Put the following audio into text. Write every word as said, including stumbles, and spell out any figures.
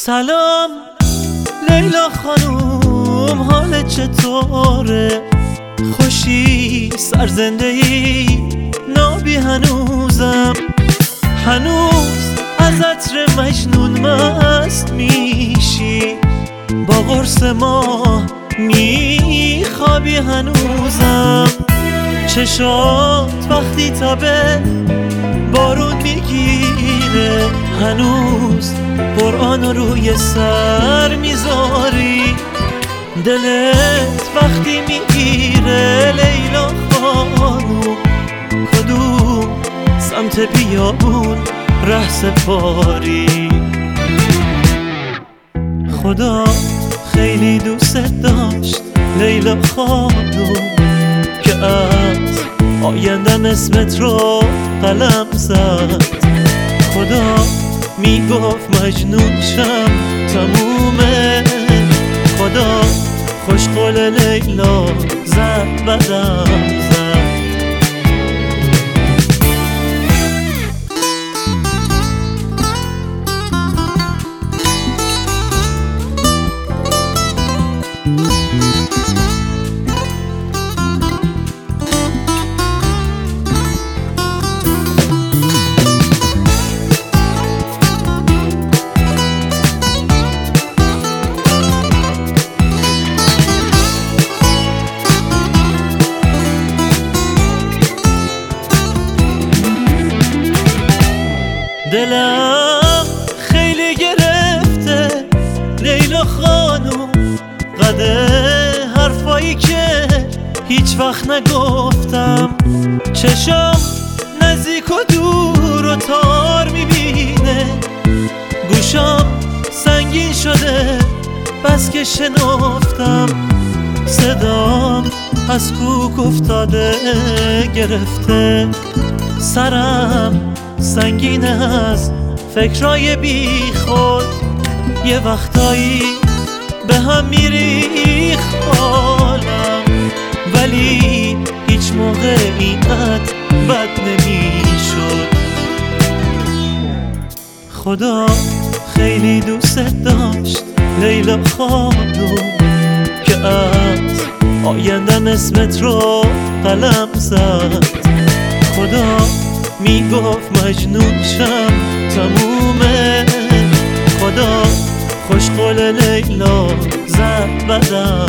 سلام لیلا خانوم، حالت چطوره؟ خوشی سرزنده ای نابی هنوزم، هنوز از عطر مجنون مست میشی، با قرص ماه میخوابی هنوزم. چشات وقتی تبه بارون میگیره، هنوز قرآن رو روی سر میذاری، دلت وقتی میگیره لیلا خانوم، کدوم سمت بیابون ره سپاری. خدا خیلی دوست داشت لیلا خانوم، که از آیندم اسمت رو قلم زد. خدا میگفت مجنون شم تمومه، خدا خوش قول لیلا زد بدم زد. دلم خیلی گرفته لیلا خانوم، قده حرفایی که هیچ وقت نگفتم. چشم نزدیک و دور و تار میبینه، گوشم سنگین شده بس که شنفتم. صدام از کوک افتاده گرفته، سرم سنگین از فکرای بی خود، یه وقتایی به هم میریخ حالم، ولی هیچ موقع اینقدر بد نمیشد. خدا خیلی دوست داشت لیلا خانوم، که از آیندم اسمت رو قلم زد. خدا میگفت مجنون شم تمومه، خدا خوش قول لیلا زد بدم